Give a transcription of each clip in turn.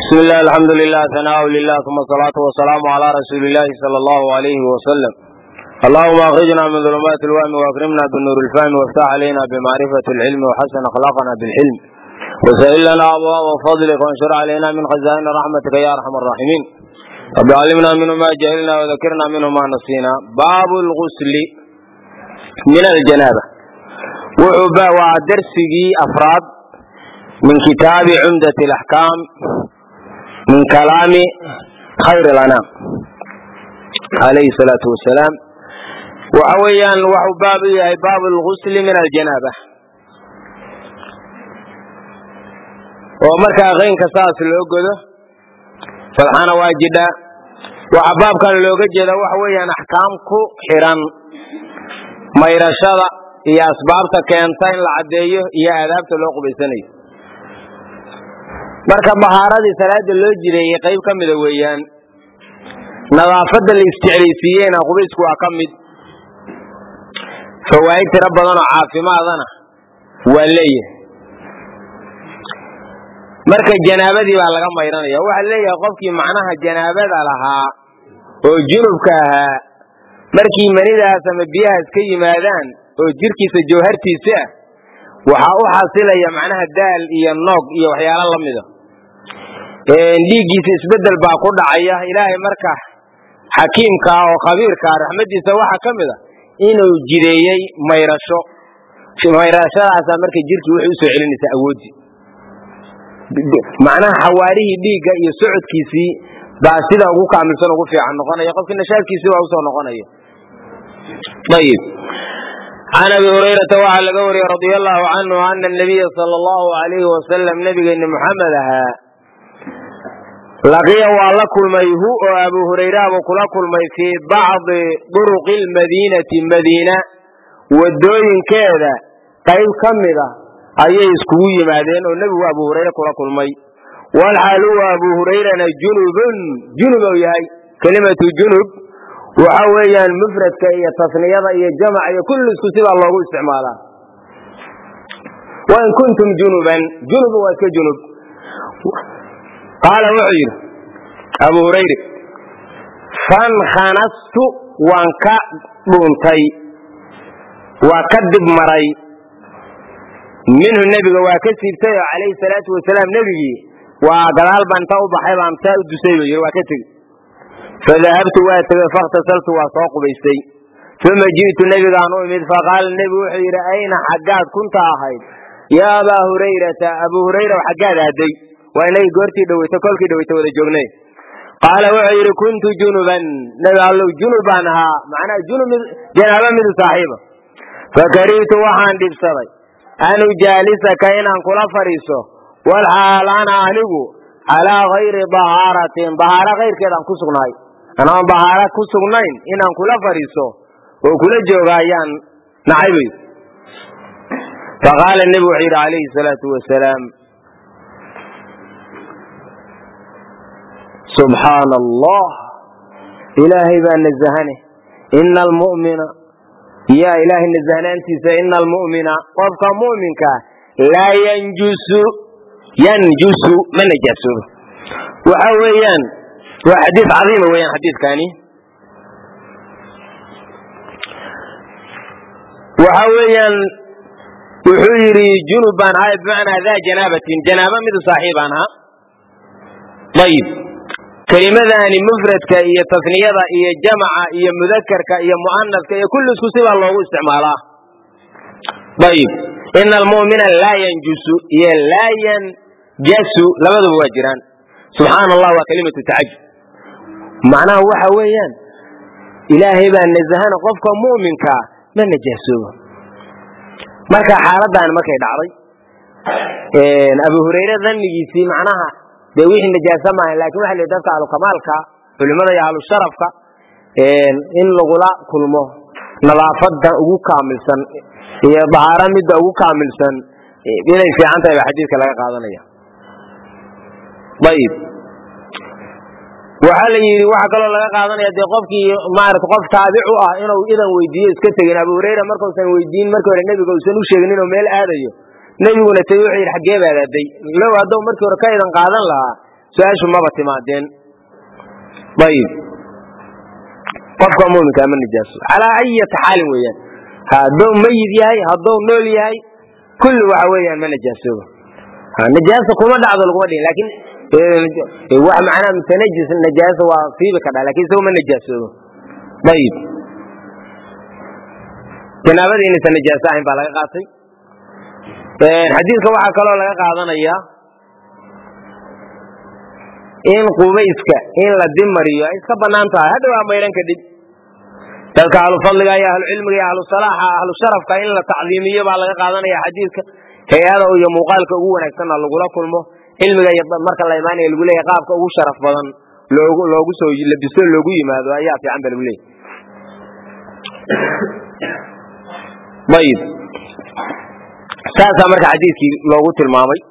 بسم الله الحمد لله ثناء لله ثم الصلاة والسلام على رسول الله صلى الله عليه وسلم. اللهم أخرجنا من ظلمات الوهم وأكرمنا بالنور الفهم وافتح علينا بمعرفة العلم وحسن أخلاقنا بالحلم وسهل لنا أبواب فضلك وانشر علينا من خزائن رحمتك يا أرحم الراحمين. رب علمنا منه ما جهلنا وذكرنا منه ما نسينا. باب الغسل من الجنابة ودرسه أفراد من كتاب عمدة الأحكام من كلام خير الأنام عليه الصلاة والسلام. وحويا وحبابي باب الغسل من الجنابة ومركا غين كساس لوجده فالحان واجدا وحباب كان لوجده وحويا أحكامكو حيران ما يرشد هي أسبابته كأنتين العديه هي آدابته لوق بسني marka bahaaradii salaada loo jiray qayb kamid weeyaan nadaafada la isticmaaliyeen qubaysku waa kamid fawaid tira badan oo caafimaadana waa leeyahay marka janaabadii baa laga mayranaya waxa leeyahay qofkii macnaha janaabada lahaa oo junubka ahaa markii manidaas ama biyaha iska yimaadaan oo jirkiisa jawhartiisa waxa uu xasilaya macnaha daal iyo noog iyo waxyaalo la mid ah dhiigiisa isbedel baa ku dhacaya ilaahay marka xakiimka oo khabiirka raxmadiisa waxa kamid ah inuu jireeyay mayrashadaas marka jirkii wuxuu soo celinaysa awoodi macnaha xawaarihi dhiiga iyo socodkiisii baa sida ugu kaamilsan ugu fiican noqonaya qofkii nashaadkiisii waa soo noqonaya. طيب عن ابي هريره وعلى الغوري رضي الله عنه ان النبي صلى الله عليه وسلم نبينا محمد لقي والله كل ما يهو ابو هريره وكل ما في بعض طرق المدينه مدينه ودوين كذا قيل كمده ايي اسكو يمادين او نبي ابو هريره كل ما والحال ابو هريره جنب وياي كلمه جنب وحويا المفرد كي تصنية جمع كل اسكسب الله استعمالا. وإن كنتم جنبا جنب وكجنب قال وعير أبو هريرة فانخنست وانكبنتي وكذب مري منه النبي وكسبتي عليه الصلاة والسلام نبي وقال بانتو بحيب عمساء الدسيبي وكتب فذهبت فاغتسلت وساق بيستي ثم جئت النبي عن أمد فقال النبي وحير أين حجاد كنت أحيد يا أبا هريرة أبو هريرة وحجاد هدي وإني قرتي دويت كلك دويت وذا جبني قال وحير كنت جنبا نبي قال له جنبانها معنى جنبا من صاحبه فكريت وحان دي بصري أنا جالسك إن أنقل فريسه والحال أنا أهلقه على غير بهارة غير كذا كسرناي أنا بهارة كسرناين إن كل فريسو وكل جوغايان نعيبي. فقال النبي عليه الصلاة والسلام سبحان الله إلهي بأن الزهنه إن المؤمن يا إلهي الزهنه أنت إن المؤمن وفق مؤمنك لا ينجس من نجاسه وحويان وحديث عظيم ويان حديث كاني وحويان وحيري جنبان هاي بمعنى ذا جنابة من صاحبانها. طيب كلمة ذاني مفرد كأي تصنية كأي جمع كأي مذكر كأي مؤنث كأي كل اسكسب الله استعمالها. طيب إن المؤمن لا ينجس لا ينجس لماذا هو جيران سبحان الله وكلمة تعجب معناه هو حويان إلهي بأن الزهان قفك مؤمنك من نجاسه مركا حالدان مركا يدعري أبو هريرة ذنبي يسي معناها بيويح النجاسة معه لكن واحد اللي يدفع على كمالك فلماذا يعلو الشرفك إن لغلاء كل ما نظافت أبو كامل سن هي بحارة مدى أبو كامل سن إلي في عنده بحديثك لك قادنية. طيب وحال يري waxa kale laga qaadanaya de qofkii maarad qof taabicu ah inuu idan weydiiyo iska tagin Abu Hurayra markuu san weydiin markii hore nabiga uu san u sheegin inuu meel aadayo nabiguna tay wuxuu yiri xagee baad aaday law hadoo markii hore ka idan qaadan lahaa su-aashu maba timaadeen. ayib qofka muuminka ma nijaaso calaa ayati xaalin weeyaan, hadduu mayid yahay hadduu nool yahay kulli waxa weeyaan ma nijaasooba. nijaasa kuma dhacdo laguma dhihin, laakiin wax macnaa mutanajis nijaasa waa siibi ka dhaa, lakin isagu ma nijaasoobo. ayib janaabada inaysan nijaaso ahayn baa laga qaatay. xadiidka waxaa kaloo laga qaadanayaa in qubayska in la dimariyo ay iska banaan tahay, hadda waa mayran kadib. dadka ahlufadliga iyo ahlucilmiga iyo ahlusalaaxa ahlusharafka in la tacdiimiyo baa laga qaadanaya xadiidka. hay-ada iyo muuqaalka ugu wanaagsanna lagula kulmo, cilmiga iyo marka la imaanaya lagu leeyahay qaabka ugu sharaf badan loogu soo labiso loogu yimaado ayaa fiican ba lagu leeyahay. ayib saasaa marka xadiidkii loogu tilmaamay.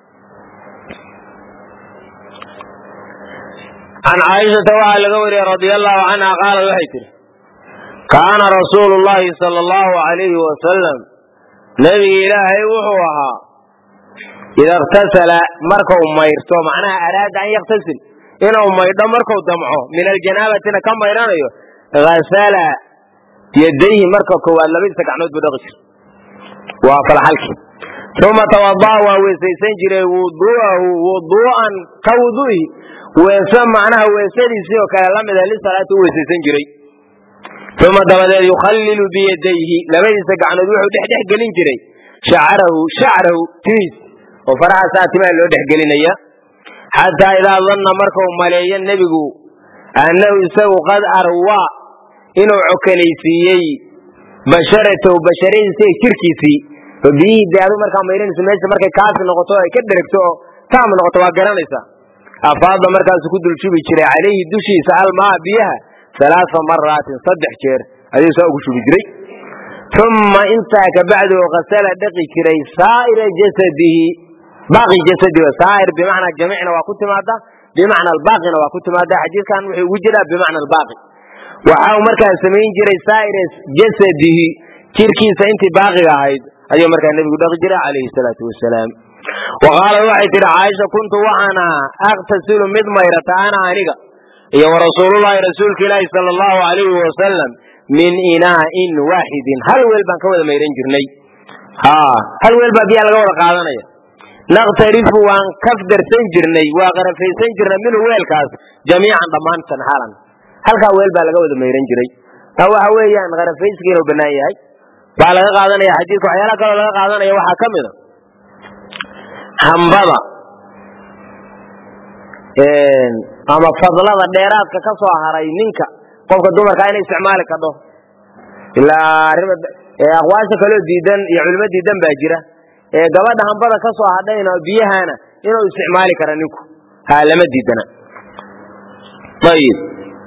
can caaishata waxaa laga wariyey radia allahu canha qaalad waxay tihi kaana rasuulu llahi sala allahu alayhi wasalam nebiga ilaahay wuxuu ahaa ida iktasala markau mayrto, macnaha araada an yaktasil inuu maydho markau damco min aljanabatina ka mayranayo, hasala yadayhi marka koowaad labadiisa gacnood buu dhaqi jira, waa falxalki. uma tawada'a waa weesaysan jiray wudu'an ka wudu'i, weese macnaha weesadiisii oo kale lamida lisalaati u weesaysan jiray. uma dabadeed yukhallilu biyadayhi labadiisa gacnood wuxuu dhexdhex gelin jiray shacrahu tiis oo faraha saa timaha loo dhexgelinaya, xataa idaa danna markau maleeyo nebigu annahu isagu qad arwaa inuu cokanaysiiyey basharatahu basharadiisa jirkiisii, oo biyihii de adu markaa mayranayso meesha markay kaasi noqoto ay ka dheregto oo taam noqoto waa garanaysaa, afaada markaasu ku dul shubi jiray calayhi dushiisa almaa biyaha 3 maraatin 3 jeer ayuu saa ugu shubi jiray. uma intaa kabacdu qasala dhaqi jiray saa'ira jasadihi, baaqi jasadihi. saa'ir bimacnaa jamicna waa ku timaada, bimacna albaaqina waa ku timaada. xadiidkan wuxuu ugu jiraa bimacna albaaqi. waxa uu markaa samayn jiray saa'ira jasadihi, jirkiisa intii baaqiga ahayd ayuu markaa nebigu dhaqi jiray calayhi salaatu wasalaam. wa qaalad waxay tihi caaisha kuntu waxaan ahaa aqtasilu mid mayrata ana aniga iyo warasuulullahi rasuulka ilaahi sala allahu alayhi wasalam min inaa'in waaxidin, hal weel baan ka wada mayran jirnay. hal weel baa biyaa laga wada qaadanaya. naqtarifu waan kafdarsan jirnay, waa qarafaysan jirnay minhu weelkaas jamiican dhammaantan halan, halkaa weel baa laga wada mayran jiray. waxa weeyaan qarafaysiga inuu bannaan yahay baa laga qaadanaya xadiidka. waxyaalaha kaloo laga qaadanaya waxaa ka mid a hambada ama fadlada dheeraadka ka soo haray ninka qofka dumarka inay isticmaali kadho, ilaa aqwaasha kaloo diidan iyo culimo diidan baa jira. gabadha hambada ka soo hadhayna biyahana inuu isticmaali kara ninku lama diidana. ayib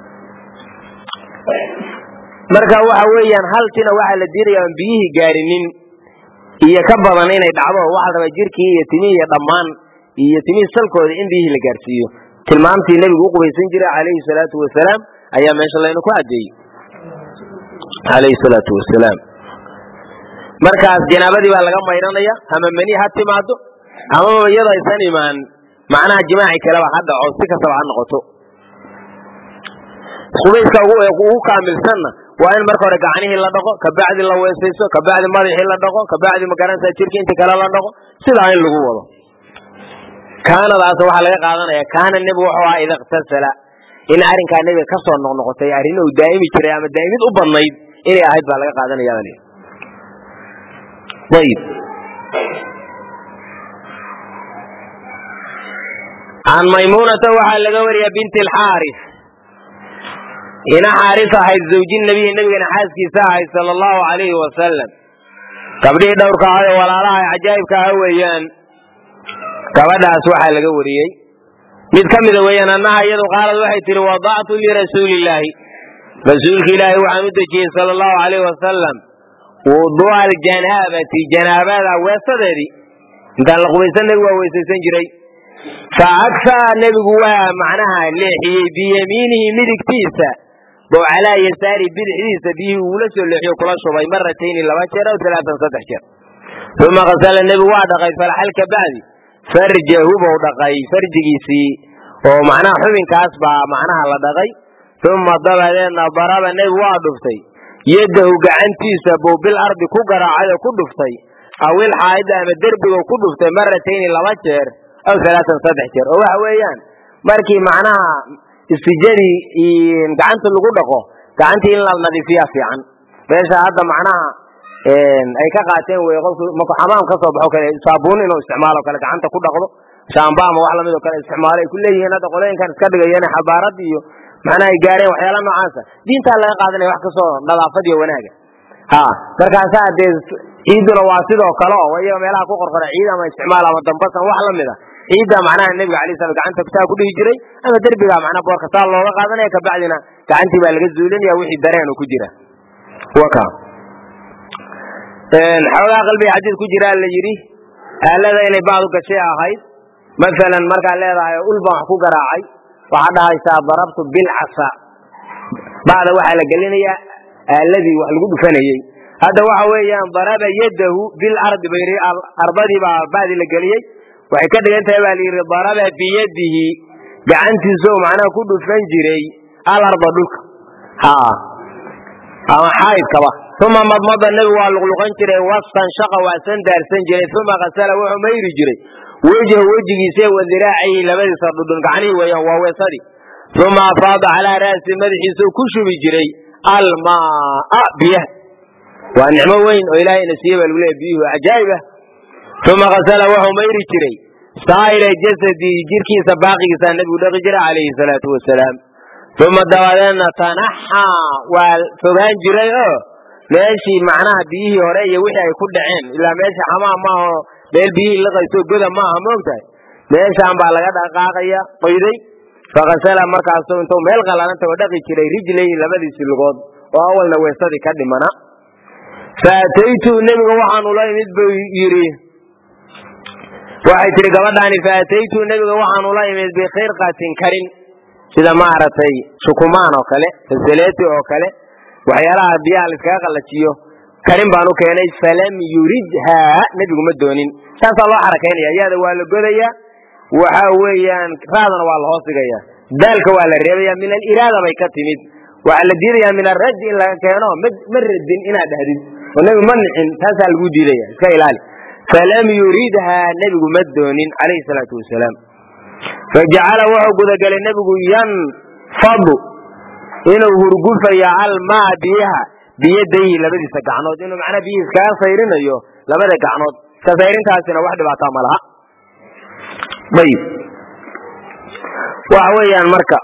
marka waxa weeyaan haltina waxaa la diidaya aan biyihii gaarinin iyo ka badan inay dhacdo. waxaa rabaa jirkii iyo timihii iyo dhammaan iyo timihii salkooda in biyihii la gaarsiiyo. tilmaamtii nebigu u qubaysan jiray calayhi salaatu wasalaam ayaa meesha laynu ku cadeeyey calayhi salaatu wasalaam. markaas janaabadii baa laga mayranaya, ama mani ha timaado amaba iyadoo aysan imaan, macnaha jimaaci kaleba ha dhaco, si kastaba ha noqoto. qubayska ugu kaamilsanna waa in marka hore gacnihii la dhaqo, kabacdi la weesayso, kabacdi madaxii la dhaqo, kabacdi magaranaysa jirka inta kale la dhaqo, sidaa in lagu wado. kaanadaas waxaa laga qaadanaya kaana nebigu wuxuu ahaa ida iqtasala, in arrinkaa nebiga ka soo noqnoqotay arrin uu daa'imi jiray ama daa'imid u badnayd inay ahayd baa laga qaadanaya. ayib can maymuunata waxaa laga wariyaa binti alxaaris, ina xaaris ahayd zawji nabiy, nabigana xaaskiisa ahayd sala allahu alayhi wasalam. gabdhihii dhowrka ahay oo walaalaha cajaa'ibka aha weeyaan. gabadhaas waxaa laga wariyey mid ka mida weeyaan annaha iyadu qaalad waxay tihi wadactu lirasuulillaahi, rasuulka ilaahi waxaan u dejiyey sala allahu alayhi wasalam wudu'a aljanaabati, janaabada weesadeedii. intaan la qubaysan nebigu waa weysaysan jiray. fa agfaa nebigu waa macnaha leexiyey biyamiinihi midigtiisa bow calaa yasaari bidixdiisa biyihii uula soo leexiyo kula shubay maratayni 2 jeer aw 3 jeer. uma qasala nebigu waa dhaqay falxal kabacdi farjahu buu dhaqay farjigiisii ومعناه حبين كاسبا معناها لدغي ثم ضربنا ضرب النبي وادفتي يده قعنتيسا بو بالارض كغرا على كدفتي او الحايده ama derbiga ku dhuftay maratayn laba jeer aw salaatan saddex jeer oo wax weeyaan markii macnaha istijadi gacanta lagu dhaqo gacantii in la nadiifiyo fiican beesha hadda macnaha ay ka qaateen way qofku markuu xamaam ka soo baxo kale saabuun inuu isticmaalo kale gacanta ku dhaqdo shaamba ama wax la mid oo kale isticmaalo ay ku leeyihiin hadda qoleenkan iska dhigayeen xabaarad iyo macnaha ay gaareen waxyaalo noocaas ah diinta laga qaadanay wax ka soo nadaafad iyo wanaaga markaas hadee ciiduna waa sidoo kale oo ayaga meelaha ku qorqora ciid ama isticmaal ama dambasan wax la mid ah ciida macnaha nabiga kaleey salaam gacanta ku dhihi jiray ama darbiga macnaha boorka saa looga qaadanay ka bacdina gacantii baa laga zuulinaya wixii dareen ku jira waka xawla qalbiga xadiid ku jira la yiri aalada inay baad u gashay ahayd مثلا marka leedahay ulba wax ku garaacay waxa dhahaysaa darabtu bil asa baada waxa la gelinaya aaladii wax lagu dhufanayay hada waxa weeyaan daraba yadahu bil ard bayri arbadi baadi la geliyay waxay ka dhigantahay baa liiri daraba bi yadihi gacantiisu macnaha ku dhufan jiray al arba dhulka ama xaydkaba thumma madmada nabi waa luqluqan jiray wasan shaqa waasan daarsan jiray thumma qasala wuxuu mayri jiray وجهه وذراعه لبدي صددن غعني ويا ووسدي ثم افاض على راس مدحه كشبي جري الماء بيه ونعمه وين الهي نسيبه الولاء بيه عجائبه ثم غسل وهو ميري جري سائر جسدي جركي سباقي النبي دغ جري عليه الصلاه والسلام ثم دوانا تنحى والفغان جري ماشي معناها بيه هوريه وحي ay ku dhaceen ila meesha xamaam ma oo meel biyo la qayso goda ma aha moogtahay meeshaan baa laga dhaqaaqaya qoyday faqasala markaas intuu meel qalalanta oo dhaqi jiray rijlay labadiisi lugood oo awalna weesadi ka dhimana faataytu nabiga waxaan ula imid buu yiri waxay tiri gabadhaani faataytu nabiga waxaan ula imid bi khayr qatin karin sida maaratay sukumaan oo kale salaati oo kale waxyaalaha biyaha la iskaga qalajiyo karin baan u keenay falam yuridha nabigu ma doonin taas loo xarakeynaya iyada waa la godaya waxa weeyaan raadana waa la hoosigaya dalka waa la reebaya min al irada bay ka timid waxa la diidaya min al rad in la keeno maradin ina dhahdid oo nabigu mancin taas lagu diidaya iska ilaali falam yuridha nabigu ma doonin alayhi salatu wasalaam faja'ala wa gudagal nabigu yan fadu inuu hurgufaya al ma biha biyadii labadiisa gacnood inuu macna biyo iska sayrinayo labada gacnood ka sayrintaasina wax dhibaato ma laha bayib waxa weeyaan marka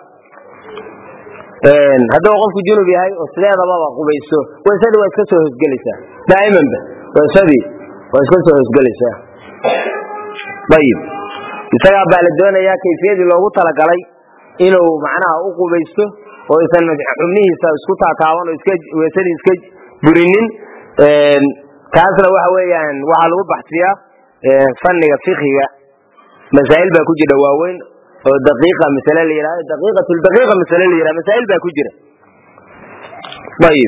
hadoo qofku junub yahay oo sideedaba qubayso weesadu waa iska soo hosgalaysaa daa'iman weesadi waa iska soo hosgalaysaa bayib isaga baa la doonayaa kayfiyadii loogu talagalay inuu macnaha u qubaysto oo isan xubnihiisa isku taataaban oo iska weesadii iska burinin taasna waxa weeyaan waxa lagu baxsiyaa fanniga fiqiga masaa'il baa ku jira waaweyn oo daqiiqa misala la yiraahdo daqiiqatul daqiiqa misala la yiraahdo masaa'il baa ku jira bayib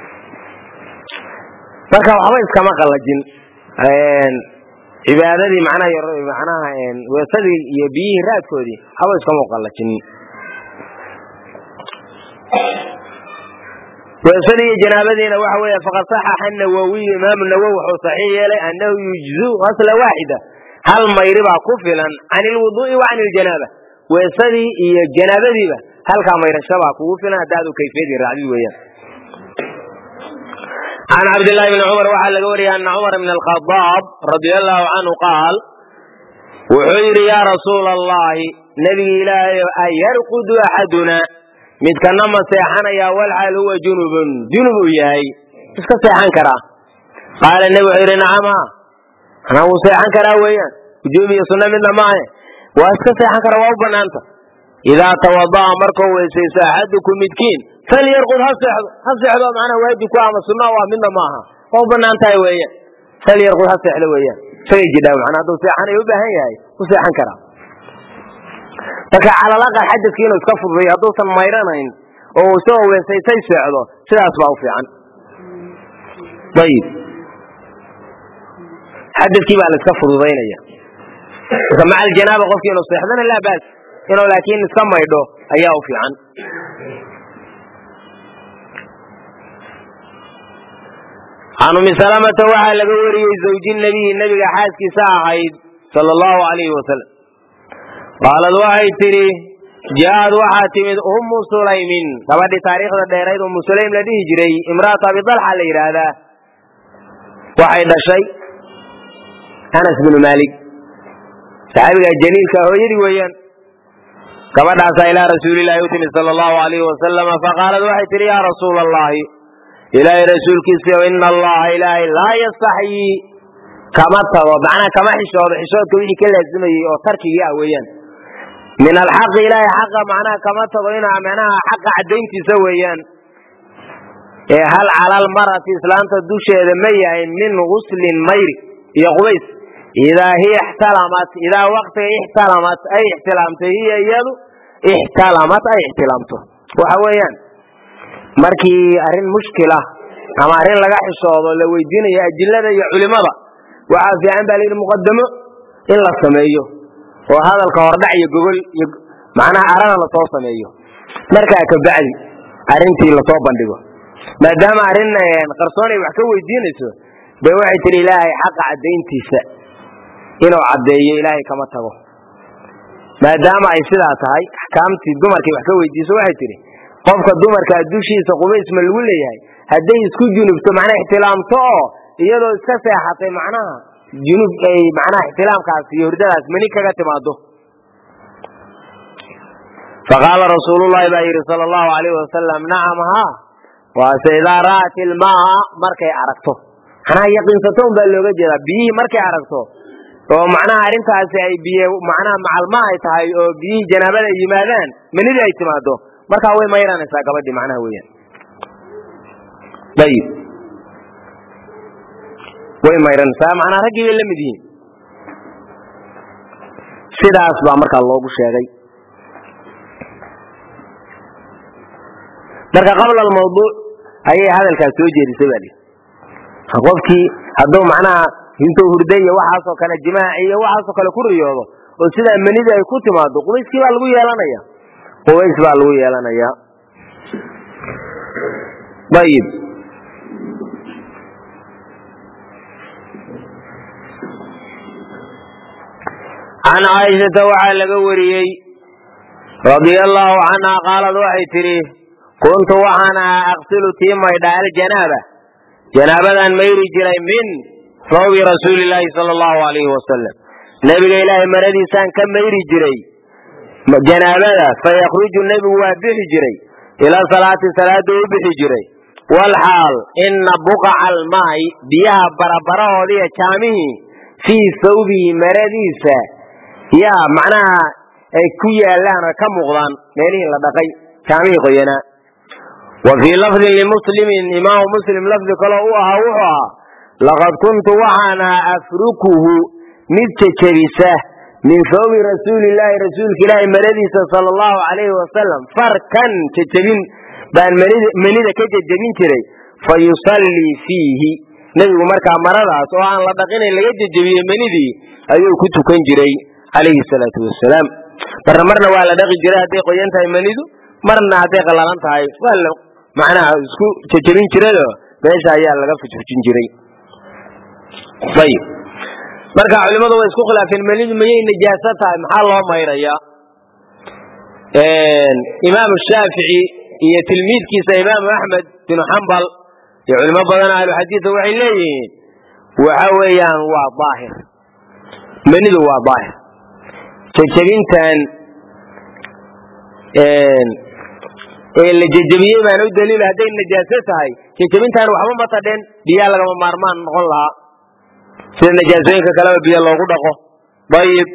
marka waxa iskama qalajin cibaadadii macnaha weesadii iyo biyihii raadkoodii haba iskama qalajin وسني جنابتنا وحوي فقد صحح النووي إمام النووي صحيح أنه يجزء غسلة واحدة هل ما يربع كفلا عن الوضوء وعن الجنابة وسني جنابتنا هل كان ما يرشبع كفلا هذا كيفية الرعدي وياه عن عبد الله بن عمر وحل قوري أن عمر بن الخطاب رضي الله عنه قال وحير يا رسول الله نبي الله يرقد أحدنا midkana ma seexanaya wal hal huwa junub yahay iska seexan kara qaala nabi xirina ama ana uu seexan kara weeyaan wujubi sunna midna ma ah waa iska seexan kara waa u banaanta ida tawadaa markuu weesayso ahadukum midkiin fal yarqud hasaxdo macna waajib ku ama sunna waa midna ma aha waa u banaantahay weeyaan fal yarqud hasaxdo weeyaan say jidaa macna duu seexan ay u baahan yahay u seexan kara marka على الأقل حدث كينو اسكفر بي هدوسا ميرانين oo soo weesaysay socdo sidaas baa u fiican طيب حدث كي baa la iska fududeynaya kama al janaaba qofkii inuu seexdana la baas inuu laakiin iska maydho ayaa u fiican. can Ummi Salamata waxaa laga wariyey zawji nabiy nabiga xaaskiisa ahayd sallallahu alayhi wasallam qaalad waxay tidhi jaad waxaa timid ummu sulaymin gabadhii taariikhda dheerayd ummu sulaym la dhihi jiray imraat abi dalxa la yidhaahdaa waxay dhashay anas binu maalik saxaabiga jaliilka hooyadii weeyaan gabadhaasaa ilaa rasuulillahi u timid sala allahu alayhi wasalama faqaalad waxay tidhi yaa rasuula allahi ilaahay rasuulkiisiio ina allaha ilaahay laa yastaxyii kama tago macnaha kama xishoodo xishoodka wixii ka laazimayey oo tarkigii ah weeyaan min alxaqi ilaahay xaqa macnaha kama tago inaa macnaha xaqa caddayntiisa weeyaan ee hal cala almar'ati islaanta dusheeda ma yahay min guslin mayri iyo qubays idaa hiya ixtalamat idaa waqtiga ixtalamat ay ixtilaamtay hiya iyadu ixtalamat ay ixtilaamto waxa weeyaan markii arrin mushkila ama arrin laga xishoodo la weydiinayo ajillada iyo culimada waxaa fiican baa layidhi muqadamo in la sameeyo oo hadalka hordhac iyo gogol iyo macnaha arana lasoo sameeyo markaa kabacdi arrintii lasoo bandhigo maadaama arrin qarsoon ay wax ka weydiinayso bay waxay tihi ilaahay xaqa caddayntiisa inuu caddeeyo ilaahay kama tago maadaama ay sidaa tahay axkaamtii dumarkay wax ka weydiiso waxay tihi qofka dumarka dushiisa qubays ma lagu leeyahay hadday isku junubto macnaha ixtilaamto oo iyadoo iska seexatay macnaha junub ay macnaha ixtilaamkaas iyo hurdadaas mani kaga timaado faqaala rasuulullahi baa yidhi sala allahu alayhi wasalam nacam haa waase idaa ra'at ilmaa markay aragto macnaha yaqiinsato un baa looga jeedaa biyihii markay aragto oo macnaha arrintaasi ay biye macnaha macalma ay tahay oo biyihii janaabada ay yimaadaan manidii ay timaado markaa way mayranaysaa gabadhii macnaha weeyaan ayib way mayranaysaa macnaha raggii bay la mid yihiin sidaas baa markaa loogu sheegay marka qabla almawduuc ayay hadalkaas soo jeedisay baa lihi qofkii hadduu macnaha intuu hurday iyo waxaasoo kale jimaac iyo waxaasoo kale ku riyoodo oo sidaa manidii ay ku timaado qubayskii baa lagu yeelanaya qubays baa lagu yeelanayaa ayib can caaishata waxaa laga wariyey radia allahu canha qaalad waxay tidhi kuntu waxaan ahaa aqsilu tii maydha aljanaaba janaabadan mayri jiray min sawbi rasuulillaahi sala allahu alayhi wasalam nebiga ilaahay maradiisaan ka mayri jiray janaabada fayakhruju nebigu waa bixi jiray ila salaati salaada u bixi jiray walxaal ina buqaca almaa'i biyaha barabarahoodiiyo jaamihii fii sawbihi maradiisa yaa macnaha ay ku yaalaan oo ka muuqdaan meelihii la dhaqay jaamihii qoyanaa wa fii lafdin limuslimin imaamu muslim lafdi kaloo u ahaa wuxuu ahaa laqad kuntu waxaan ahaa afrukuhu mid jejebisa min sawbi rasuulillaahi rasuulka ilaahi maradiisa sala allahu calayhi wasalam farkan jejebin baan manida ka jejebin jiray fa yusallii fiihi nebigu markaa maradaas oo aan la dhaqinayn laga jejebiyey manidii ayuu ku tukan jiray calayhi salaatu wasalaam marna waa la dhaqi jiray hadday qoyan tahay manidu marna hadday qallalan tahay waa la macnaha isku jejebin jirayoo meesha ayaa laga fujfujin jiray ayib marka culimadu way isku khilaafeen manidu mayay najaaso tahay maxaa loo mayrayaa imaam shaafici iyo tilmiidkiisa imaamu axmed binu xambal iyo culimo badan ahluxadiida waxay leeyihiin waxa weeyaan waa daahir manidu waa daahir jejebintan la jejebiyey baana u daliil hadday najaaso tahay jejebintan waxba ma tadheen biyaa lagama maarmaan noqon lahaa sida najaasooyinka kaleba biyo loogu dhaqo ayib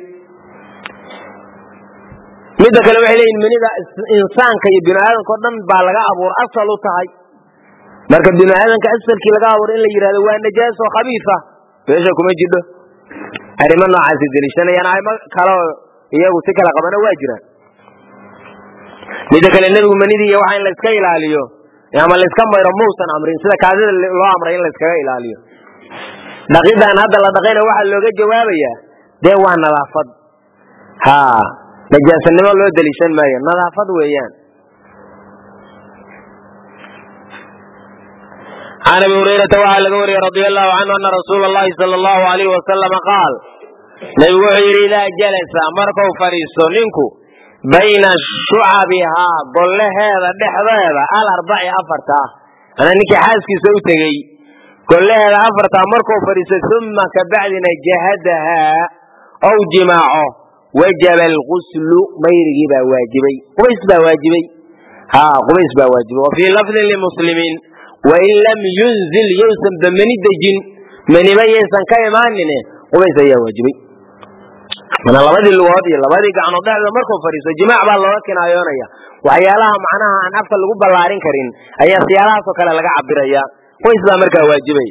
midda kale waxay leeyihin manida insaanka iyo bini aadamka o dhan baa laga abuur asal u tahay marka bini aadamka asalkii laga abuur in la yidhahdo waa najaaso khabiisa meesha kuma jidho arrimo noocaasi deliishanayaan aymo kaleo iyagu si kala qabana waa jiraan midda kale nebigu manidii iyo waxa in la iska ilaaliyo ama la iska mayro muusan amrin sida kaadida loo amray in la iskaga ilaaliyo dhaqidaan hadda la dhaqayna waxaa looga jawaabayaa dee waa nadaafad najaasanimo loo daliishan maayo, nadaafad weeyaan. عن ابي هريره وعلى وري رضي الله عنه ان رسول الله صلى الله عليه وسلم قال نبي إذا جلس مركو فريسو نينكو بين شعبها قل هذا دحضيضة الأربع أفرتا أنا نكي حاسكي سوتغي قل هذا أفرتا مركو فريسو ثم كبعدنا جهدها أو جماعه وجب الغسل ميرغي بواجبي قميس بواجبي قميس بواجبي. وفي لفظ للمسلمين وإن لم ينزل يوسم بمن الدجن من يبين كيمانين قميس يا واجبي. من لبدي اللغادي لبدي كانوا ضعف مركو فريسو جماع بالله كنا يونيا وعيالها معناها أن أفضل لقب بلارين كرين أي سيارات وكلا لقى عبريا قميس مركو واجبي.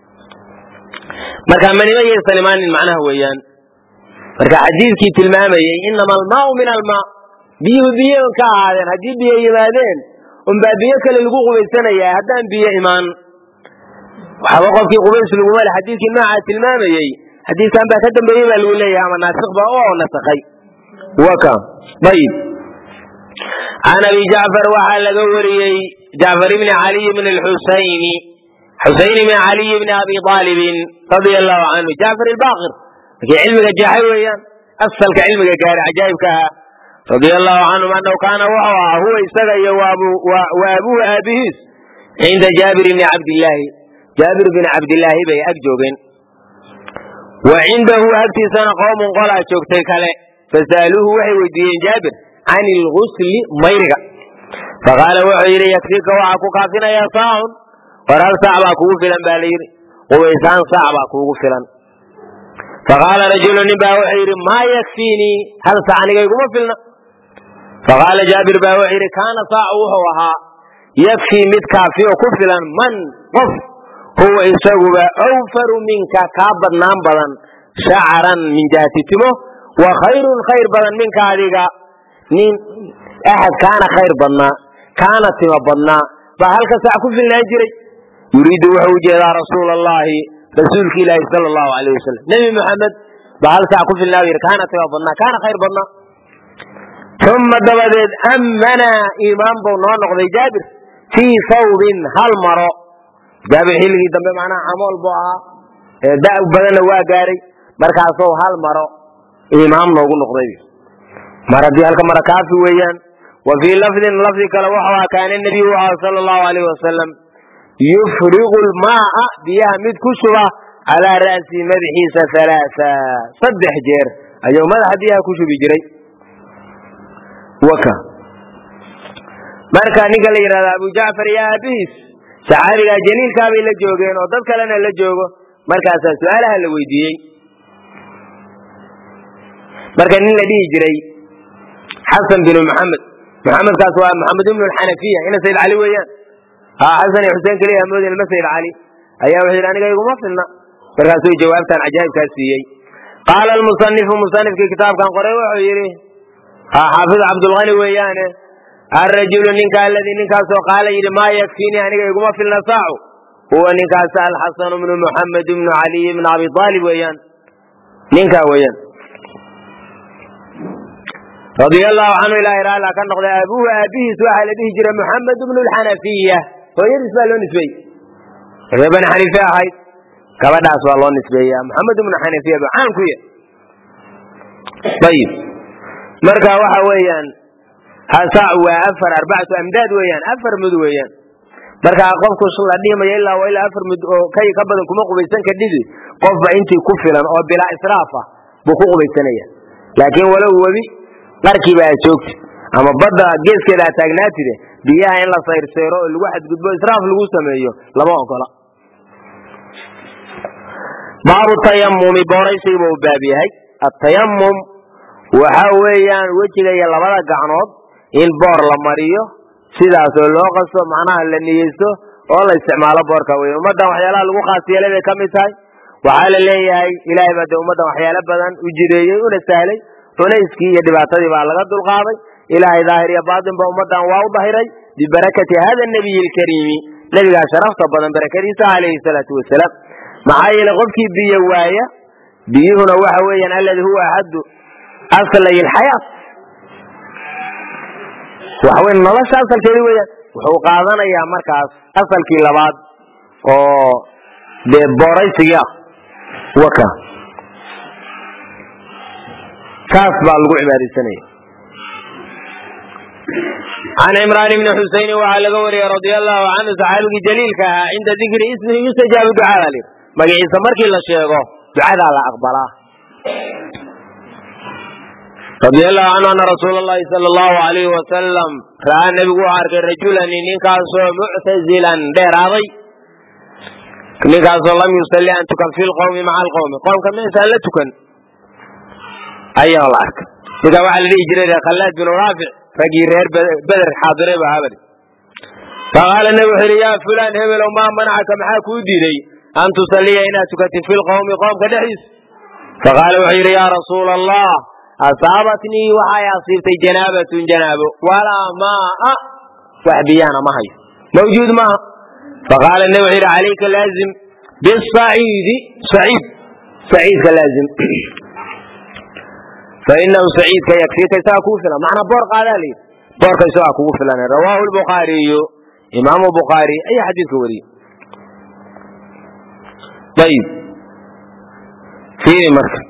مركا من يبين سلمان معناه ويان مركا حديث كي تلمامي إنما الماء من الماء بيه كهذا حديث بيه يبادين بابيه كلا لقوق بيسنا يا هدان بيه إيمان وحوقف في قبيس الجمال حديث ما عاد المامي حديث كان بكتب بيه الأولى يا من ناسخ بقى ونسخي وكا. طيب أنا بجعفر وحال قوري جعفر بن علي بن الحسين حسين بن علي بن أبي طالب رضي الله عنه جعفر الباقر في علمك الجاحوية أصل كعلمك كان عجائب كها رضي الله عنه أنه كان هو يستغي وأبوه أبيس عند جابر بن عبد الله جابر بن عبد الله بي أبجوبين وعنده أكتي سنة قوم قلع شوكتك عليه فسألوه وحي ودين جابر عن الغسل ميرغا فقال وحي يكفيك وعكو كافنا يا صاعد ورال صعبا كوفلا بالير وإنسان صعبا كوفلا. فقال رجل نبا وحي ما يكفيني هل سعني يقوم فينا. فقال جابر باوعير كان صاعوه وها يكفي متكافي وكفلا من قف هو إساقب أوفر منك كابر نام بدن شعرا من جاتتمه وخير بدن منك هذه أحد كان خير بدنا كانت بدنا فهل كسع كفل الهجري يريد وحوجه يا رسول الله رسولك الله صلى الله عليه وسلم نبي محمد فهل كسع كفل الهجري كانت بدنا كان خير بدنا. ثم دبدت أمنا إمام بونان نقضي جابر في ثوب هل مرأ جابر حلقي دم بمعنى عمال بوعا داء بدن واقاري مركاسو هل مرأ إمام نقضي مرة دي هلك مرة كافي ويان. وفي لفظ كالوحوة كان النبي صلى الله عليه وسلم يفرغ الماء بيها مد كشبة على رأس مدحيس ثلاثة صدح جير أيوم مدح بيها كشب جري وكا. مركا نقل يرى أبو جعفر يا أبيس سعاري جنين كابي لجوغين وضبك لنا لجوغو مركا سؤالها اللي ويديي مركا نلدي جري حسن بن محمد كاسوا محمد بن الحنفية هنا سيد علي ويان حسن حسين كليه أمود المسيد علي أيها وحيد أنا قايقوا مصلنا مركا سوي جوابتان عجائب كاسيي. قال المصنف في كتاب كان قرأي وحيري حافظ عبد الغني ويانه الرجل نكا الذي نكا قال ما يكفيني أن يقوم في النصاع هو نكا سأل حسن بن محمد بن علي بن أبي طالب ويان نكا ويان رضي الله عنه إلى إرالة كان نقضي أبوه أبيه سواء به جرى محمد بن الحنفية ويرسل له نسبي ابن حنيفة حيث كما دعس الله نسبي محمد بن الحنفية عنكوية. طيب مركا waxa weeyaan hasa waa afar arbacatu amdad weeyaan afar mud weeyaan marka qofku soo la dhimayo ilaa afar mud oo kay ka badan kuma qubaysan ka dhigi qofba intii ku filan oo bila israafa buu ku qubaysanaya. laakiin walaw wabi qarkii baa joogti ama badda geeskeeda taagnaatide biyaha in la sayrsayro oo lagu xadgudbo israaf lagu sameeyo lama ogola. baabu tayammum booraysi buu baab yahay. at-tayammum waxa weeyaan wajiga iyo labada gacnood in boor la mariyo sidaas oo loo qaso macnaha la niyeysto oo la isticmaalo boorka weey ummadan waxyaalaha lagu qaasiyay ka mid tahay waxa la leeyahay ilaahay baa ummadan waxyaalo badan u jireeyay una sahlay tunayski iyo dhibaatadii baa laga dulqaaday ilaahay daahir iyo baadin baa ummadan waa u dahiray bi barakati hada nabiyil kareem nabiga sharafta badan barakadiisa alayhi salatu wasalaam maxaa yeelay qofkii biyo waaya biyuhuna waxa weeyaan alladii huwa ahadu أصل الحياة waxweyn nolosha asalkeedii weeyaan wuxuu qaadanayaa markaas asalkii labaad oo dee booraysigii ah waka kaas baa lagu cibaadaysanaya. عن عمران بن حسين وعلى قوري رضي الله عنه صحابي جليل عند ذكر اسمه يستجاب دعاء له مجيء سمرك إلا شيء دعاء على أقبله رضي الله عنه أن رسول الله صلى الله عليه وسلم رأى النبي عارك رجلا نكاسو معتزلا دير عضي نكاسو لم يصلي أن تكن في القوم مع القوم قوم كم سألتكن أيها الله إذا وعلى الإجرار خلاد بن رافع فقير بدر حاضرين بهابر فقال النبي يا فلان هبل وما منعك محاك وديني أن تصلي إلى تكتف في القوم قوم كدحيس فقال وحير يا رسول الله أصابتني وحي أصيبتي جنابة ولا ماء وحبيانا ما هي موجود ماء فقال النبي عليك لازم بالصعيد سعيد كلازم فإنه سعيد كيكفيك يساكو فلان معنى بورق هذا لي بورق يساكو فلان رواه البخاري إمام البخاري أي حديث وري طيب في مركز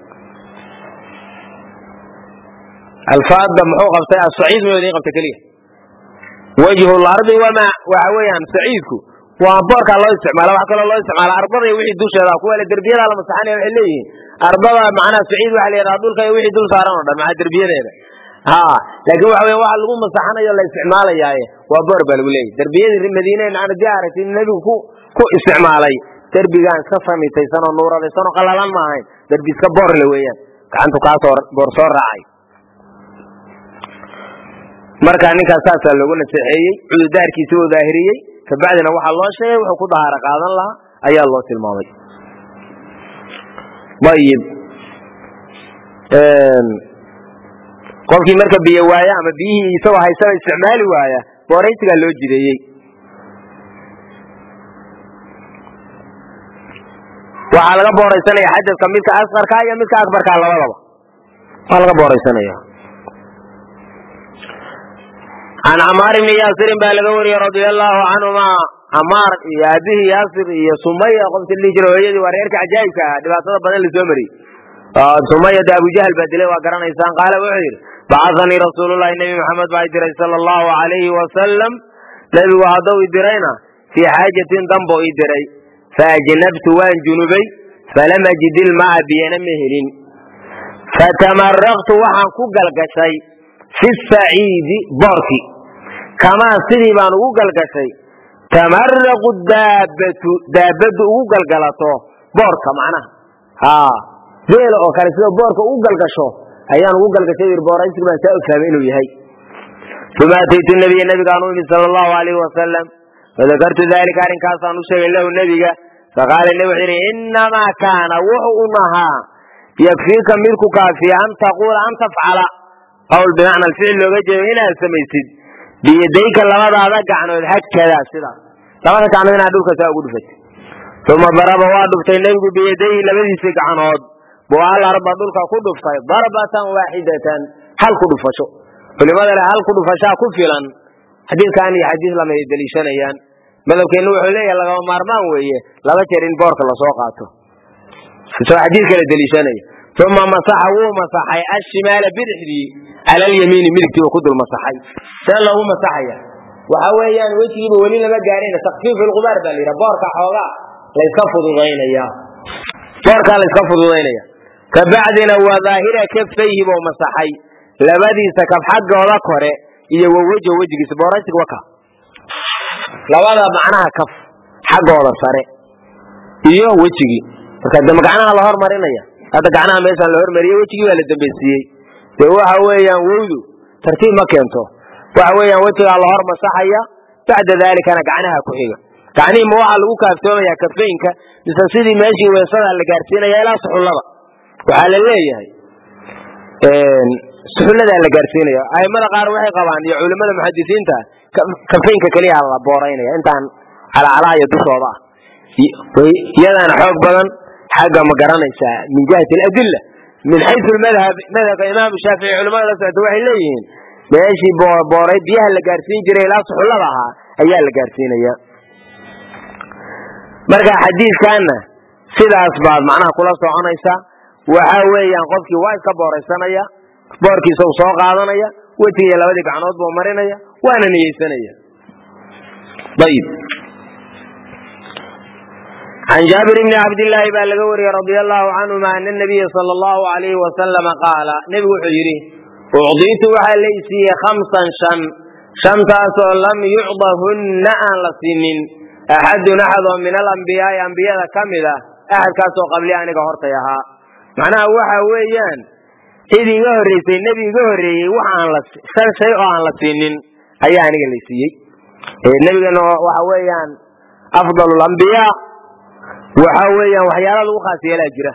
الفاظ محوقة بتاع الصعيد من يدين قبل تكليه وجه الأرض وما وعويا سعيدك وبورك الله يستعمل وحكى الله يستعمل أربضة يوحي دوش هذا كوال الدربية على مستحاني وحليه أربضة معنا سعيد وحلي رادول كي يوحي دول صارنا مع الدربية هذا لكن وحوي واحد لقوم مستحاني يلا استعمال ياي وبربل وليه دربية المدينة عن الديارة النبي كو استعمالي دربي كان كفر ميتي سنة النور هذا سنة قلالان ما هاي دربي سكبور لويا كعنتو كاسور بورصور راعي marka ninka saas lagu naseexay cududaarkiisa oo daahiriyay kabacdina waxa loo sheegay wuxuu ku dahaar qaadan lahaa ayaa loo tilmaamay bayib qofkii marka biyo waaya ama biyihii isagoo haysan isticmaali waaya booraysiga loo jideeyay waxa laga booraysanaya xadadka midka asqarka iyo midka akbarka labadaba waxa laga booraysanaya عن عمار بن ياسر بالغوري رضي الله عنهما عمار يا أبيه ياسر يا سمية قمت اللي جروية وريرك عجائبك دبعتها بدل الزمري سمية أبو جهل بدله وقرن إنسان قال وحير بعثني رسول الله النبي محمد بايدري صلى الله عليه وسلم نبي وعدو إدرينا في حاجة ضمبو إدري فأجنبت وان جنوبي فلم أجد الماء بين مهلين فتمرغت وحن كوكل قشي في السعيد باركي كما سيدي بان اوغل غشاي تمرق دابد اوغل غلطو بوركا معناها ديل او كان سيده بوركا اوغل غشو ايان اوغل غشاي بورانتي ما ساو فاهم انه يحي ثم اتيت النبي قانون صلى الله عليه وسلم فذكرت ذلك ان كان شيء له النبي فقال النبي انما كان وحونها يكفيك منك كافي ان تقول ان تفعل قول بمعنى الفعل لو جاء هنا سميتid بيديك لبدا غعنود هكذا سدا لبدا غعنود انا دولك سا ugu dhufay ثم ضرب وادفتay nabigu بيديه labadiisa gacanood baa la arba dulka ku dhuftay darbatan waahidatan hal ku dhufasho culimada hal ku dhufasha ku filan xadiiskan iyo xadiis lama daliishanayaan madabkeenu wuxuu leeyahay laga maarmaan weeye laba jeer in boorka la soo qaato soo xadiis kale daliishanaya ثم مسحي الشمال برحدي على اليمين ملكتي وكد المسحي سأله مسحيا وحويا وجهي ولي لما قارين تخفيف الغبار بالي بارك حوغا لا يسكفض ضينيا بارك لا يسكفض ضينيا فبعدنا وظاهر كفيه ومسحي لبدي سكف حق ولا كره iyo wajhigiisa booraysiga waka labada macnaha kaf xaq wada sare iyo wajhigi marka damacanaha la hormarinaya هذا كأنها مثلا الهرمرية وتجي ولا دبسية سواها ويا وودو ترتيب ما كنته وعويا وتجي على الهرم صحية بعد ذلك أنا كأنها كحية كأني موعى الوكا فتوى يا كفينك نسيدي ماشي ويصل على جارتين يا لا صح الله وعلى اللي هي سحلنا على جارتين يا أي مرة قارو وحي طبعا يا علماء المحدثين تا كفينك كليها على بورين أنت على علاية بصوبة يلا أنا حب بدن حاجة مقرنة من جهة الأدلة من حيث المذهب مذهب إمام الشافعي علماء الأسعد وحي ليهن meeshii booray biyaha la gaarsiin jiray ilaa suxullada ahaa ayaa la gaarsiinaya. marka xadiidkaana sidaas baad macnaha kula soconaysa. waxa weeyaan qofkii waa iska booraysanaya, boorkiisa uu soo qaadanaya, wejiga labadii gacnood buu marinaya, waana niyeysanaya. ayib عن جابر بن عبد الله بالغوري رضي الله عنهما أن النبي صلى الله عليه وسلم قال نبي حجري أعطيت وحليسي 5 شمتاس لم يعضهن أن لسنين أحد من الأنبياء أنبياء كاملة أحد كاسو قبل أن يقهرتها معناه وحويان إذا يهرسي النبي يهري وحان شيء عن لسنين أيان يليسي النبي وحويان أفضل الأنبياء وحويا وحيالا لو خاص يلا جرا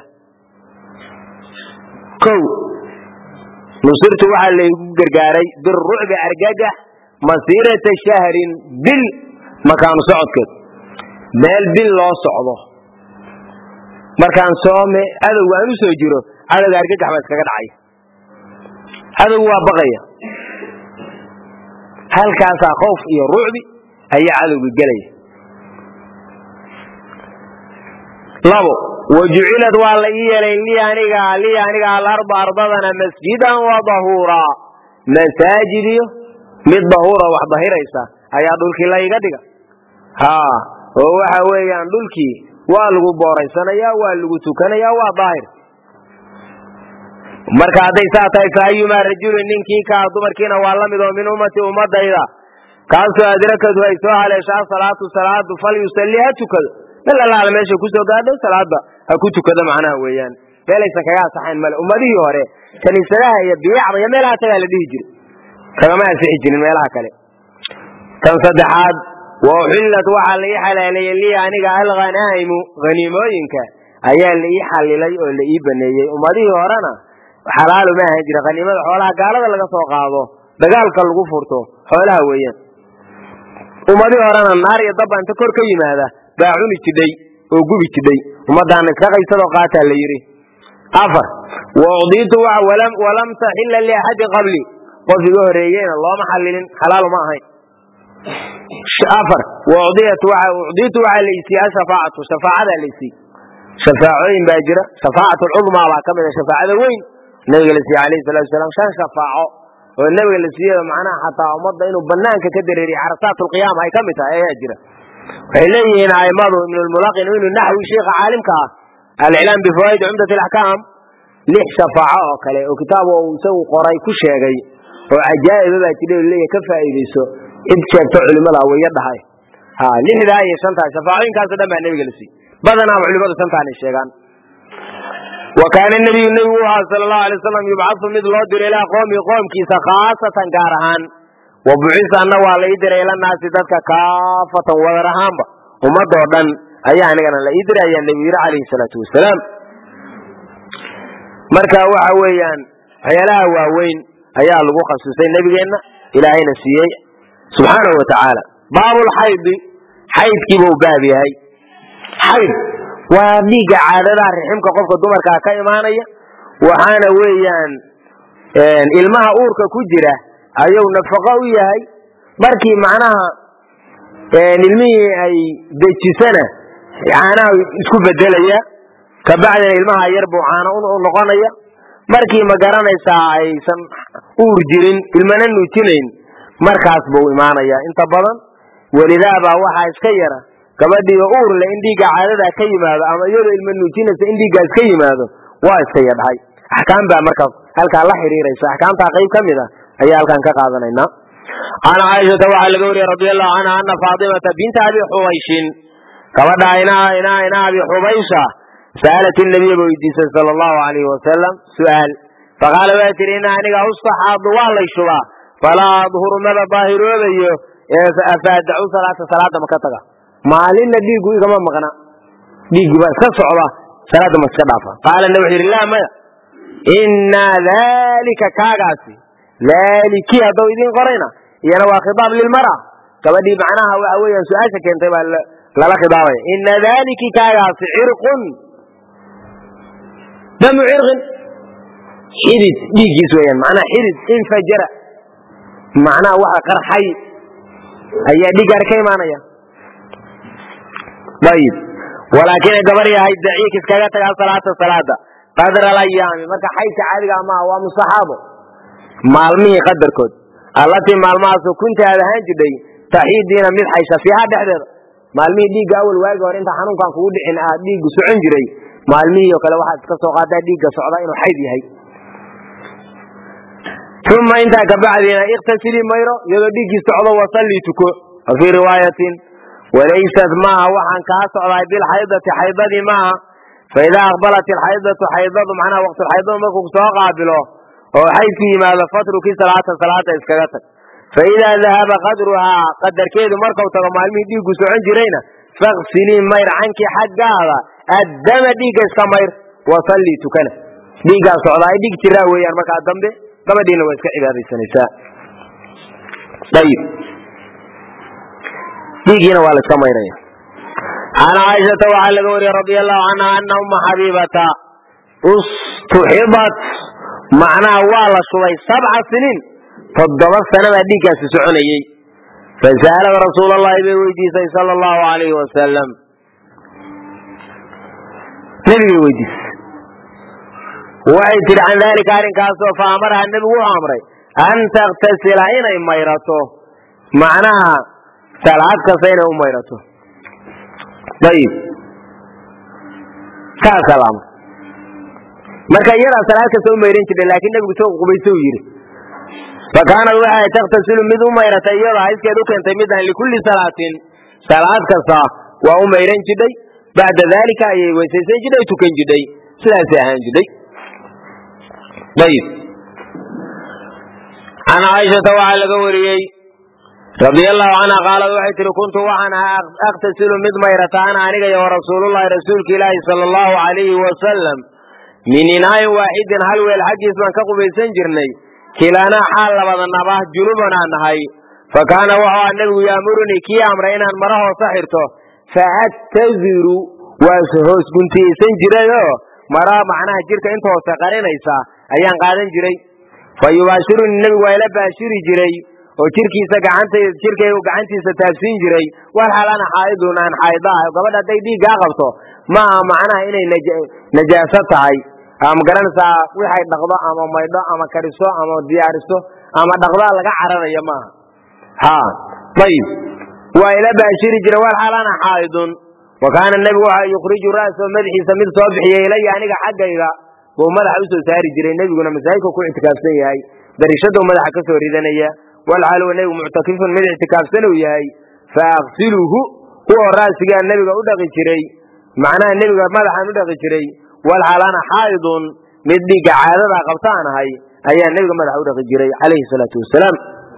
كو نصرت waxa la igu gargaaray بالرعب argagax masirata shahrin bil makaan socodkeed meel bil loo socdo markaan soome adow aan u soo jiro adow argagax ba iskaga dhacay adow waa baqaya halkaas khoof iyo rucbi ayaa adowga galay. labo وجعلت والله لي أنيقا الأرض أرضنا مسجدا وظهورا مساجد من ظهورا وحظهير إيسا أيها دولكي لا يقدق هو حويا دولكي والغو بوريسان يا والغو تكن يا وظاهر marka haday saatay faayuma rajul ninkii ka dumarkiina waa la mid oo min ummati ummadayda kaasoo adrakadu ay soo haleeshaa salaatu fal yusalliha tukado la meesha ku soo gaadho salaada ha ku tukado macnaha weeyaan meelaysan kaga saxayn mal ummadii hore kaniisadaha iyo biicda iyo meelaha taga la dhihi jiray kama asixi jirin meelaha kale. tan saddexaad waa xillat waxa la xalaalay aniga al-ghanaimu ghanimooyinka ayaa la xalilay oo la baneeyay ummadii horena xalaal ma ahan jira ghanimada xoolaha gaalada laga soo qaado dagaalka lagu furto xoolaha weeyaan. ummadii horena naar iyo dab inta kor ka yimaada baacuni jiday oo gubi jiday ummadana iska qaysado qaata la yiri. afar wadiitu walam tahil li ahad qabli qofiga horeeyeen looma xalilin xalaal ma ahayn. afar wadiitu waxa laysi shafaacada laysi shafaacooyin baa jira shafaacatul udma baa kamid shafaacada weyn nabiga alayhi salaatu wasalaam shan shafaaco oo nabiga la siiyay macnaha xataa ummadda inuu banaanka ka dareeriyo xarasatul qiyaam ay kamid tahay ayaa jira. وحليين عيماضو من الملاقين إنه نحو الشيخ عالمك الإعلام بفوائد عمدة الأحكام لح شفاعة وكتابه وسوي قراي كل شيء وعجائب بقى تلي اللي كفى إليسو إبشر تعلم الله ويدها لح ذا شنطة شفاعين كان صدام النبي جلسي بدنا علماء شنطة عن الشيخان. وكان النبي صلى الله عليه وسلم يبعث مثل الله إلى قوم كيس خاصة كارهان وبعث أنه على يدري إلى الناس ذاتك كافة ورهامة ومضوضا أيها نقنا لا يدري أيها النبي عليه الصلاة والسلام مركا وحويان أيها وين أيها اللقوق السوسين نبينا إلى أين السيئة سبحانه وتعالى. باب الحيض حيض كيبو بابي هاي حيض وميقع عادة رحمك قفك الدمر كايمانية وحانا ويان ilmaha uurka ku jira ayuu nafaqo u yahay markii macnaha ilmihii ay dejisana caanaha isku bedelaya ka bacdina ilmaha yar buu caano u noqonaya markii ma garanaysaa aysan uur jirin ilmana nuujinayn markaas buu imaanaya inta badan walidaaba waxa iska yara gabadhii uur leh in dhiiga caadada ka yimaado ama iyadoo ilma nuujinaysa in dhiiga iska yimaado waa iska yadhay ahkaam baa markaas halka la xiriiraysa ahkaamta qayb kamid ah ayaa halkan ka qaadanayna. ana Aisha waxa laga wariyay radiyallahu anha anna Fatima bint Abi Hubaysh gabadha ina Abi Hubaysh سألت النبي بويديس صلى الله عليه وسلم سؤال فقال واترينا عنك أصحاب والله شبا فلا أظهر ماذا ظاهر وبيه فأدعو صلاة مكتغة ما لنا ديقوا كمان مغنى ديقوا بس كسعوا صلاة مكتغة قال النبي الله ما إن ذلك كاغاسي ذلك هذا إذن قرينا ينوى خطاب للمرأة كما دي معناها وأولا سؤالك انت لا خطابي إن ذلك كاغاسي عرق دم عرق حرد ديجي سويا معنى حرد انفجر macnaha waxa qarxay ayaa dhiigaar ka imaanaya. ayib walaakin gabar yahay daciik iskaga tagaa salaada qadra al-ayaami marka xaydka caadiga ma waa musaxaabo maalmihii qadarkood allatii maalmahaas kunta aad ahaan jiray taxiidiina mid xaysha fiiha dhexdeeda maalmihii dhiigga awal waagi hore inta xanuunkan kugu dhicin aad dhiiggu socon jiray maalmihii oo kale waxaad iska soo qaadaa dhiigga socda inuu xayd yahay. ثم انت كبعدنا اغتسلي ميرو يدو ديغي سocdo وصلي تكو وفي روايه وليست ما وحن كاسعداي بالحيضه حيضدي ما فاذا اقبلت الحيضه حيضه معناها وقت الحيضه markuu soo qaabilo oo xaydkii yimaado fatruki salaata iskaga tag فاذا ذهب قدرها قدرkeedu markuu tago maalmihii dhiigu socon jirayna faghsili mayr canki xaqaada adama dhiiga iska mayr وصلي tukana dhiiga socdaay dhiig jira weeyaan marka dambe gabadhiina waa iska cibaadaysanaysaa. ayib dhiigiina waa la iska mayraya. can caaishata waxaa laga wariyey radia allahu canha ana umma xabiibata ustuxidat macnaha waa la shubay 7 siniin 7 sano baa dhiiggaasi soconayey. fasa'alad rasuul allahi bay weydiisay sala allahu alayhi wasalam nabigay weydiisay waxay tidhi can daalika arrinkaasoo fa amaraha nebigu wuxuu amray an takhtasila inay mayrato macnaha salaad kasta inay u mayrato. ayib saasaa la amray marka iyadaa salaad kasta u mayran jirtay laakiin nebigu soo qubayso uu yidhi fakaanad waxay takhtasilu mid u mayrata iyadoo hayskeed u keentay midaan likulli salaatin salaad kasta waa u mayran jidhay bacda daalika ayay weysaysan jidhay tukan jidhay sidaasay ahaan jidhay. ayib can caaishata waxaa laga wariyey radia allahu canha qaalad waxay tihi kuntu waxaan ahaa akhtasilu mid mayrata ana aniga iyo warasuulullahi rasuulka ilaahi sala allahu alayhi wasalam min inaayin waaxidin hal weel xaggiis baan ka qubaysan jirnay kilaanaa xaal labadanaba junuban aan nahay fakaana wuxuu aha nebigu yaamurunii kii amray inaan mara hoosa xirto faattaziru waas hoos guntiyeysan jirayoo mara macnaha jirka inta hoose qarinaysa ayaan qaadan jiray fa yubaashiruni nebigu waa ila baashiri jiray oo jirkiisa jirkaygu gacantiisa taabsiin jiray wal xaal ana xaa'idun aan xaayida ah gabadha hadday dhiiggaa qabto ma aha macnaha inay najaaso tahay ama garanaysaa waxay dhaqdo ama maydho ama kariso ama diyaariso ama dhaqdaa laga cararayo maaha ayib waa ila baashiri jiray wal xaal ana xaa'idun wa kaana nebigu waxa yukhriju ra'sahu madaxiisa mid soo bixiya ilaya aniga xaggayga buu madaxa usoo saari jiray nebiguna masaajidka ku ictikaafsan yahay darishaduu madaxa ka soo ridanaya walxaal huwa nebigu muctakifun mid ictikaafsan uu yahay faaqsiluhu kuwa ra'sigaa nebiga u dhaqi jiray macnaha nebiga madaxaan u dhaqi jiray walxaal ana xaa'idun mid dhiigga caadada qabta aan ahay ayaa nebiga madaxa u dhaqi jiray calayhi salaatu wasalaam.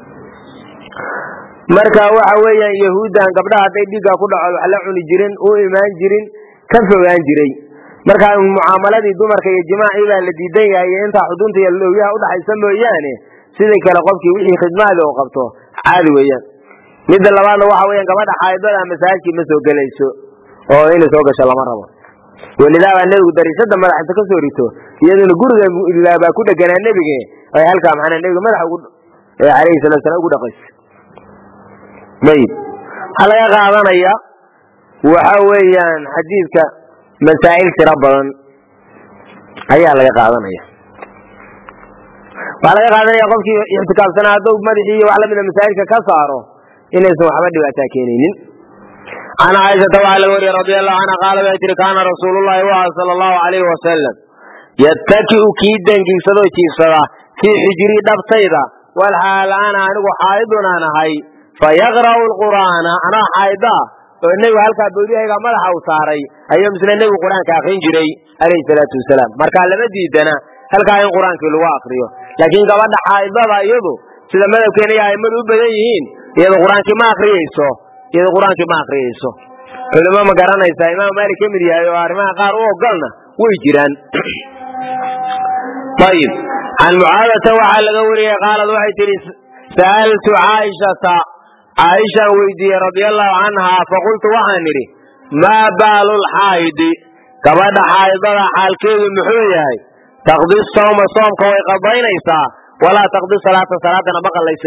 marka waxa weeyaan yahuuddan gabdhaha hadday dhiiggaa ku dhaco wax la cuni jirin u imaan jirin ka fogaan jiray marka mucaamaladii dumarka iyo jimaacii baa la diidan yahay intaa xudunta iyo lowyaha udhaxaysa mooyaane sidii kale qofkii wixii khidmaada uu qabto caadi weeyaan. midda labaadna waxa weeyaan gabadha xaayidada masaajidkii ma soo gelayso oo inay soo gasho lama rabo welidaabaa nebigu darishada madaxiisa ka soo rito iyaduna guriga ilaabaa ku dheganaa nebige ay halkaa macnaa nebiga madaxa calayhi salatu salaam ugu dhaqaysa. ayib waxaa laga qaadanaya waxa weeyaan xadiidka masaa'il tiro badan ayaa laga qaadanaya. waxaa laga qaadanaya qofkii ictikaafsanaa hadduu madaxii iyo wax lamida masaa'ilka ka saaro inaysan waxba dhibaataa keenaynin. can caaishata waxaa laga wariyey radia allahu canha qaala waxay tihi kaana rasuulullahi waxa sala allahu alayhi wasalam yattaki'u kii dangiigsadoo jiifsada fii xijrii dhabtayda walxaal ana anigu xaa'idun aan ahay fayaqra'u alqur'aana anaa xaayida oo nebigu halkaa boodiyahayga madaxa u saaray ayuu misle nebigu qur-aanka akrin jiray calayhi salaatu wasalaam. markaa lama diidana halkaa in qur-aankii lagu akriyo laakiin gabadha xaa'idada iyadu sida madhabkeena iyo a'immadu u badan yihiin iyadu qur-aankii ma akriyeyso culimo ma garanaysaa imaam maalik ka mid yahay oo arrimaha qaar u ogolna way jiraan. ayib can mucaadata waxaa laga wariyey qaalad waxay tihi sa'altu caaishata caaishaan weydiiyey radia allahu canhaa faqultu waxaan idhi maa baalu lxaayidi gabadha xaayidada xaalkeedu muxuu yahay taqdi sawma soomka way qadaynaysaa walaa taqdi salaata salaadana ma qallayse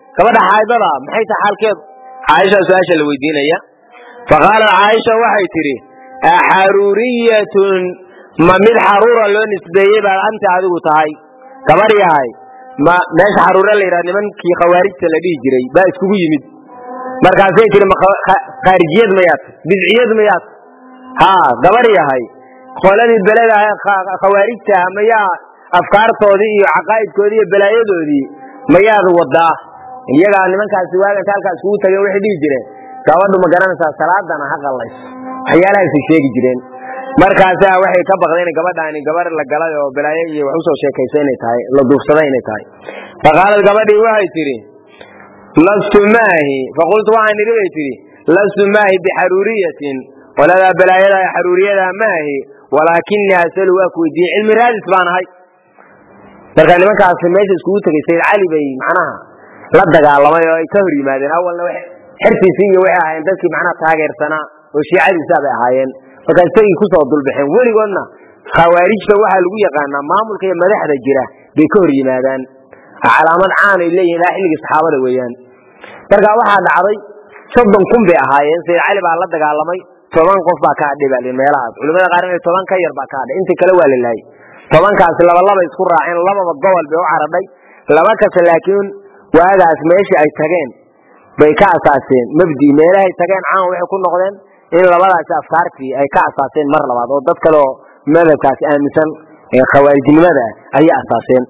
gabadha xaydada maxay tahay xaalkeedu Aisha su'aasha la weydiinaya faqala Aisha waxay tiri axaruriyatun ma mid xarura loo nisbeeyay baa anta adigu tahay gabar yahay ma meesha xarura la yiraahdo nimankii khawaarijta la dhigi jiray baa iskugu yimid markaasay tiri khaarijiyad mayaad bidciyad mayaad ha gabar yahay qoladii belada khawaarijta maya afkaartoodii iyo aqaaidkoodii iyo balaayadoodii mayaad wadaa iyaga nimankaasi waaga halkaas ugu tagay waxay dhigi jireen gabadhu ma garanaysaa salaadana ha qalays waxyaalahaas sheegi jireen markaas waxay ka baqdeen gabadhaani gabar la galay oo balaayo iyo wax u soo sheekaysay inay tahay la duufsaday inay tahay faqaalad gabadhii waxay tiri lastu maahi faqultu waxaan idhi bay tiri lastu maahi bixaruriyatin walada balaayada xaruriyada maahi walaakinni asalu waa ku weydiiyey cilmi raadis baan ahay marka nimankaas meesha iskugu tagay Sayyid Ali bay macnaha la dagaalamay oo ay ka hor yimaadeen awalna wax xirtiisi iyo waxay ahaayeen dadkii macnaha taageersana oo shiicadiisa bay ahaayeen marka ay ku soo dulbaxeen weligoodna khawaarijta waxa lagu yaqaanaa maamulka iyo madaxda jira bay ka hor yimaadaan calaamad caan ay leeyihiin ilaa xilliga saxaabada weeyaan marka waxa dhacday 30,000 bay ahaayeen Sayyid Ali baa la dagaalamay 10 qof baa ka dhibaalay meelaha culimada qaar inay 10 ka yar baa ka dhacay inta kale waa la laayay 10kaas laba isku raaceen labada gobol bay u caraday laba ka laakiin waagaas meeshii ay tageen bay ka asaaseen mabdi meelahay tageen caan waxay ku noqdeen in labadaas afkaartii ay ka asaaseen mar labaad oo dad kale oo madhabkaas aaminsan ee khawaarijnimada ay asaaseen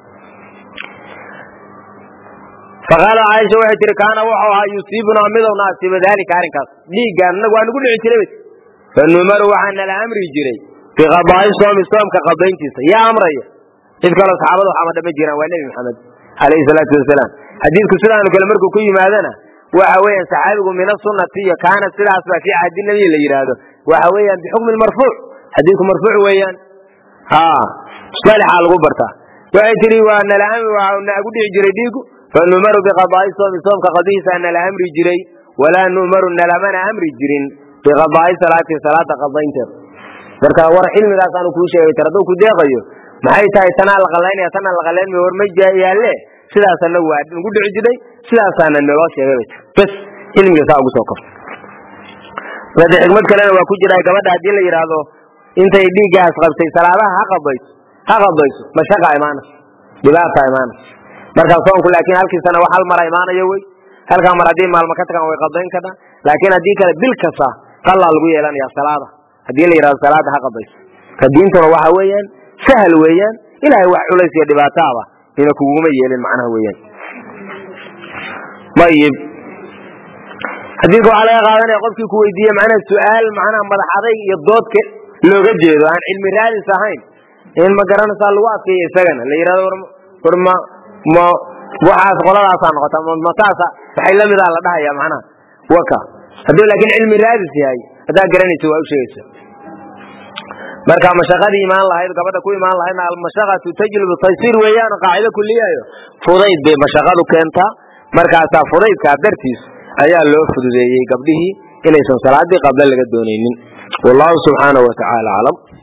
faqala Aisha waxay tiri kaana waxa yusibuna midowna asiba dalika arinkaas dhiigan nagu aan ugu dhici jiray فالنمر وحنا الأمر يجري في قضاء الصوم كقضينتيسا يا أمري إذ قال الصحابة محمد بن والنبي محمد عليه الصلاة والسلام حديث كسلان وكلمركم كل ماذا وحويا صحابكم من السنة كانت سلعة في عهد النبي اللي يراده وحويا بحكم المرفوع حديثكم مرفوع ويا صالح على الغبرة وأتري وأن الأمر وأن أقول يجري ديكو فالنمر بقضاء الصوم كقضيسا أن الأمر يجري ولا نمر أن الأمر أمر يجري بقضاء صلاة قضينتر marka war cilmigaas aan ku sheegay tarado ku deeqayo maxay tahay tanaa la qaleen mi hormay yaale sidaas la waad ugu dhici jiray sidaas aan noo sheegay bas cilmiga saa ugu soo kaf wada xigmad kale waa ku jiray gabadha hadii la yiraahdo intay dhiigaas qabtay salaadaha ha qabayso mashaqa iimaan dibaata iimaan marka soonku laakiin halkii sana wax hal mar iimaanayo way halka mar hadii maalmo ka tagan way qabayn kada laakiin hadii kale bil kasta qalla lagu yeelanaya salaada hadii la yiraahdo salaada ha qabayso kadiintuna waxa weeyaan sahal weeyaan ilaahay wax culays iyo dhibaato ah ina kuuma yeelin macnaha weeyaan bayib hadii waxa laga qaadanaya qofkii ku weydiiyay macnaha su'aal macnaha madaxaday iyo doodka looga jeedo aan cilmi raadis ahayn in ma garanaysa lagu adkeeyo isagana la yiraahdo warma ma waxaas qoladaas aan noqota ma taasa waxay la mid ah la dhahayaa macnaha waka hadii laakiin cilmi raadis yahay hada garanayso waa u sheegaysa marka mashaqadii iimaan lahayd gabadha ku iimaan lahayd al mashaqatu tajlibu taysir weeyaan qaacida kulliyayo fudayd bay mashaqadu keenta marka fudaydka dartiis ayaa loo fududeeyay gabdhihii inaysan salaadii qabla laga doonaynin wallahu subhanahu wa ta'ala alam